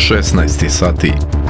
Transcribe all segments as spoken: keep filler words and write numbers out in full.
šesnaest sati.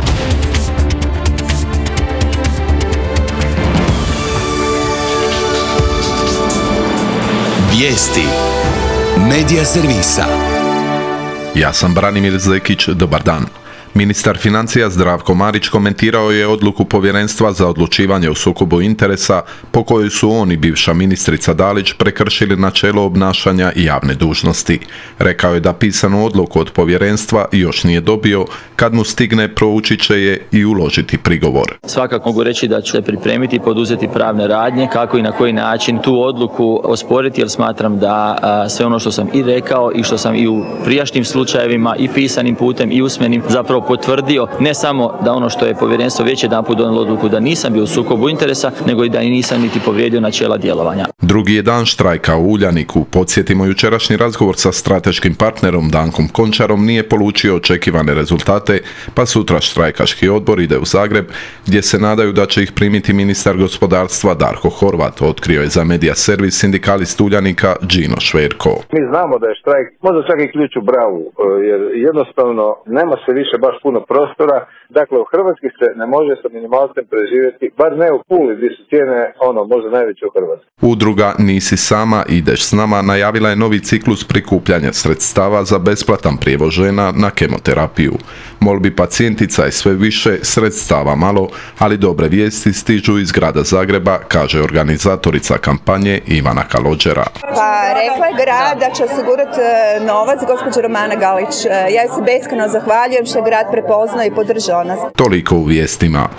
Vijesti Medija servisa. Ja sam Branimir Zekić, dobar dan. Ministar financija Zdravko Marić komentirao je odluku Povjerenstva za odlučivanje o sukobu interesa po kojoj su on i bivša ministrica Dalić prekršili načelo obnašanja javne dužnosti. Rekao je da pisanu odluku od Povjerenstva još nije dobio, kad mu stigne proučit će je i uložiti prigovor. Svakako mogu reći da ću se pripremiti i poduzeti pravne radnje kako i na koji način tu odluku osporiti, jer smatram da a, sve ono što sam i rekao i što sam i u prijašnjim slučajevima i pisanim putem i usmenim zapravo potvrdio, ne samo da ono što je Povjerenstvo već jedanput donijelo odluku da nisam bio u sukobu interesa, nego i da i nisam niti povrijedio načela djelovanja. Drugi je dan štrajka u Uljaniku. Podsjetimo, jučerašnji razgovor sa strateškim partnerom Dankom Končarom nije polučio očekivane rezultate, pa sutra štrajkaški odbor ide u Zagreb, gdje se nadaju da će ih primiti ministar gospodarstva Darko Horvat, otkrio je za Medija servis sindikalist Uljanika Đino Šverko. Mi znamo da je štrajk možda čak i ključ u bravu, jer jednostavno nema se više baš puno prostora. Dakle, u Hrvatskoj se ne može sa minimalcem preživjeti, bar ne u Puli, gdje su cijene ono, možda najveće u Hrvatskoj. Udruga Nisi sama, ideš s nama najavila je novi ciklus prikupljanja sredstava za besplatan prijevoz žena na kemoterapiju. Molbi pacijentica je sve više, sredstava malo, ali dobre vijesti stižu iz grada Zagreba, kaže organizatorica kampanje Ivana Kalođera. Pa rekla je grad da će osigurati novac, gospođa Romana Galić. Ja se beskreno zahvaljujem što je grad prepoznao i podržao nas. Toliko u vijestima.